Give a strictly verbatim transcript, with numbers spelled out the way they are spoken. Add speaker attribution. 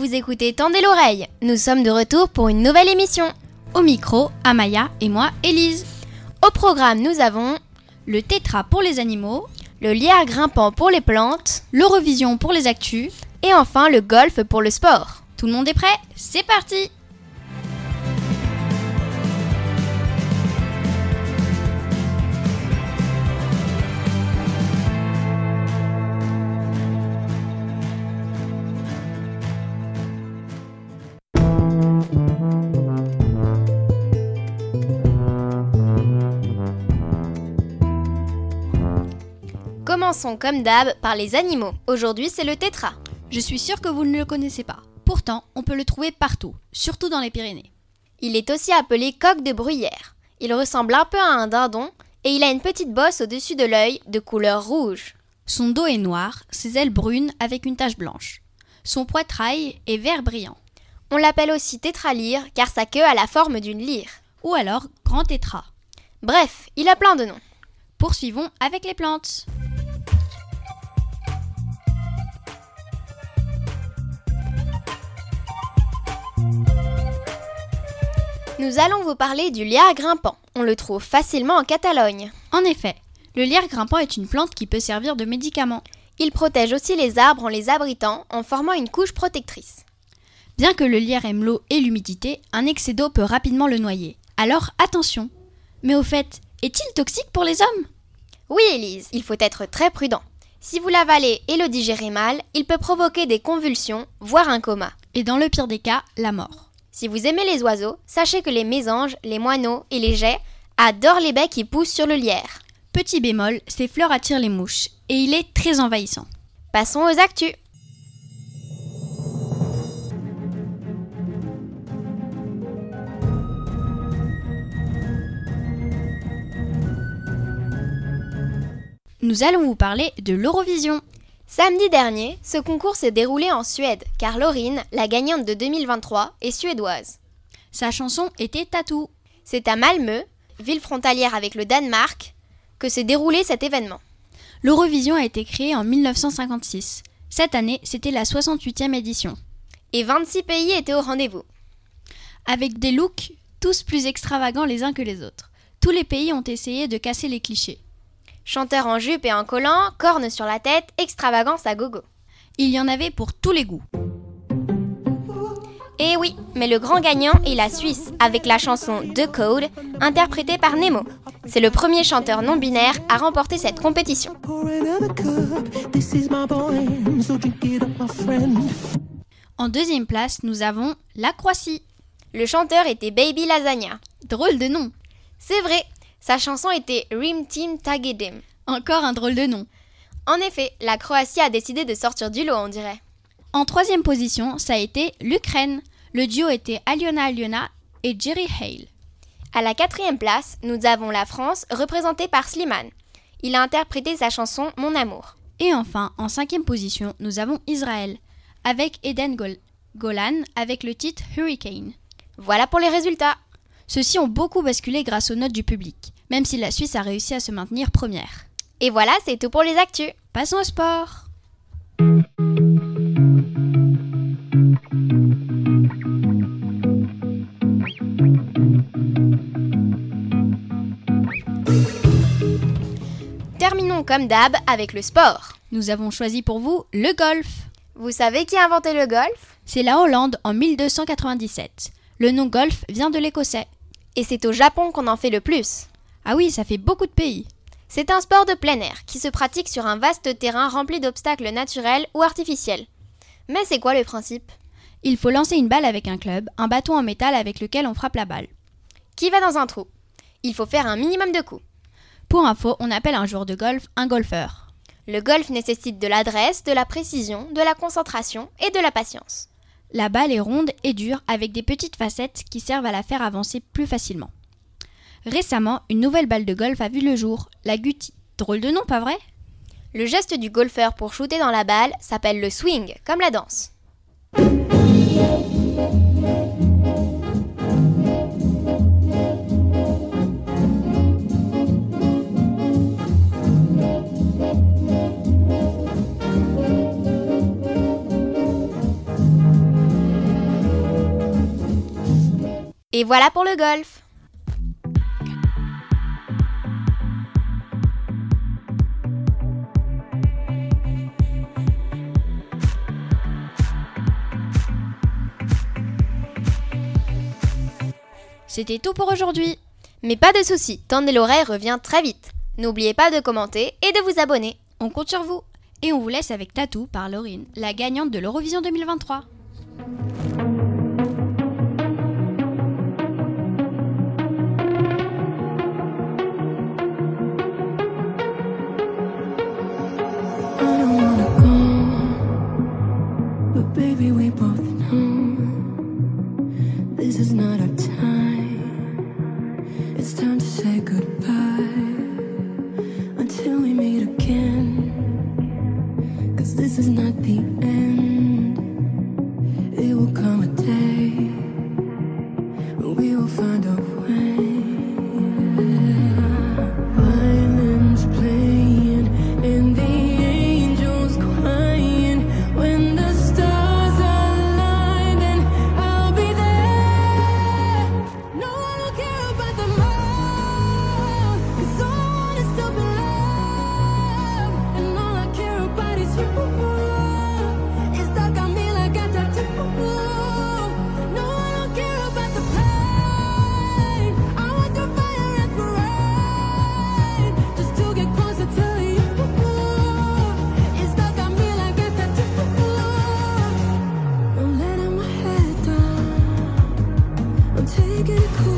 Speaker 1: Vous écoutez Tendez l'oreille, nous sommes de retour pour une nouvelle émission.
Speaker 2: Au micro, Amaya et moi, Élise.
Speaker 1: Au programme, nous avons
Speaker 2: le tétra pour les animaux,
Speaker 1: le lierre grimpant pour les plantes,
Speaker 2: l'Eurovision pour les actus,
Speaker 1: et enfin le golf pour le sport.
Speaker 2: Tout le monde est prêt? C'est parti!
Speaker 1: Commençons comme d'hab par les animaux. Aujourd'hui, c'est le tétra.
Speaker 2: Je suis sûre que vous ne le connaissez pas. Pourtant, on peut le trouver partout, surtout dans les Pyrénées.
Speaker 1: Il est aussi appelé coq de bruyère. Il ressemble un peu à un dindon et il a une petite bosse au-dessus de l'œil de couleur rouge.
Speaker 2: Son dos est noir, ses ailes brunes avec une tache blanche. Son poitrail est vert brillant.
Speaker 1: On l'appelle aussi tétralyre car sa queue a la forme d'une lyre.
Speaker 2: Ou alors grand tétra.
Speaker 1: Bref, il a plein de noms.
Speaker 2: Poursuivons avec les plantes.
Speaker 1: Nous allons vous parler du lierre grimpant. On le trouve facilement en Catalogne.
Speaker 2: En effet, le lierre grimpant est une plante qui peut servir de médicament.
Speaker 1: Il protège aussi les arbres en les abritant, en formant une couche protectrice.
Speaker 2: Bien que le lierre aime l'eau et l'humidité, un excès d'eau peut rapidement le noyer. Alors attention. Mais au fait, est-il toxique pour les hommes?
Speaker 1: Oui, Élise, il faut être très prudent. Si vous l'avalez et le digérez mal, il peut provoquer des convulsions, voire un coma.
Speaker 2: Et dans le pire des cas, la mort.
Speaker 1: Si vous aimez les oiseaux, sachez que les mésanges, les moineaux et les geais adorent les baies qui poussent sur le lierre.
Speaker 2: Petit bémol, ses fleurs attirent les mouches et il est très envahissant.
Speaker 1: Passons aux actus.
Speaker 2: Nous allons vous parler de l'Eurovision.
Speaker 1: Samedi dernier, ce concours s'est déroulé en Suède, car Loreen, la gagnante de deux mille vingt-trois, est suédoise.
Speaker 2: Sa chanson était Tattoo.
Speaker 1: C'est à Malmö, ville frontalière avec le Danemark, que s'est déroulé cet événement.
Speaker 2: L'Eurovision a été créée en mille neuf cent cinquante-six. Cette année, c'était la soixante-huitième édition.
Speaker 1: Et vingt-six pays étaient au rendez-vous.
Speaker 2: Avec des looks tous plus extravagants les uns que les autres. Tous les pays ont essayé de casser les clichés.
Speaker 1: Chanteurs en jupe et en collant, cornes sur la tête, extravagance à gogo.
Speaker 2: Il y en avait pour tous les goûts.
Speaker 1: Et oui, mais le grand gagnant est la Suisse, avec la chanson The Code, interprétée par Nemo. C'est le premier chanteur non-binaire à remporter cette compétition.
Speaker 2: En deuxième place, nous avons la Croatie.
Speaker 1: Le chanteur était Baby Lasagna.
Speaker 2: Drôle de nom.
Speaker 1: C'est vrai, sa chanson était Rim Tim Tagedim.
Speaker 2: Encore un drôle de nom.
Speaker 1: En effet, la Croatie a décidé de sortir du lot, on dirait.
Speaker 2: En troisième position, ça a été l'Ukraine. Le duo était Aliona Aliona et Jerry Hale.
Speaker 1: À la quatrième place, nous avons la France, représentée par Slimane. Il a interprété sa chanson Mon amour.
Speaker 2: Et enfin, en cinquième position, nous avons Israël, avec Eden Gol- Golan, avec le titre Hurricane.
Speaker 1: Voilà pour les résultats.
Speaker 2: Ceux-ci ont beaucoup basculé grâce aux notes du public, même si la Suisse a réussi à se maintenir première.
Speaker 1: Et voilà, c'est tout pour les actus.
Speaker 2: Passons au sport.
Speaker 1: Terminons comme d'hab avec le sport.
Speaker 2: Nous avons choisi pour vous le golf.
Speaker 1: Vous savez qui a inventé le golf?
Speaker 2: C'est la Hollande en mille deux cent quatre-vingt-dix-sept. Le nom golf vient de l'écossais.
Speaker 1: Et c'est au Japon qu'on en fait le plus.
Speaker 2: Ah oui, ça fait beaucoup de pays.
Speaker 1: C'est un sport de plein air qui se pratique sur un vaste terrain rempli d'obstacles naturels ou artificiels. Mais c'est quoi le principe?
Speaker 2: Il faut lancer une balle avec un club, un bâton en métal avec lequel on frappe la balle.
Speaker 1: Qui va dans un trou? Il faut faire un minimum de coups.
Speaker 2: Pour info, on appelle un joueur de golf un golfeur.
Speaker 1: Le golf nécessite de l'adresse, de la précision, de la concentration et de la patience.
Speaker 2: La balle est ronde et dure avec des petites facettes qui servent à la faire avancer plus facilement. Récemment, une nouvelle balle de golf a vu le jour, la Guti. Drôle de nom, pas vrai?
Speaker 1: Le geste du golfeur pour shooter dans la balle s'appelle le swing, comme la danse. Et voilà pour le golf.
Speaker 2: C'était tout pour aujourd'hui.
Speaker 1: Mais pas de soucis, Tandéloret revient très vite. N'oubliez pas de commenter et de vous abonner.
Speaker 2: On compte sur vous. Et on vous laisse avec Tatou par Laurine, la gagnante de l'Eurovision deux mille vingt-trois.
Speaker 3: Baby, we both know this is not our time. It's time to say goodbye until we meet again. 'Cause this is not the end. It will come a day when we will find a way. Violins playing and the angels crying when the stars align, and I'll be there. No, I don't care about the love, 'cause all I want is to be loved, and all I care about is you. It's stuck on me like a tattoo. No, I don't care about the pain. I went through fire and through rain just to get closer to you. It's stuck on me like a tattoo. I'm letting my head down. I'm taking it cool.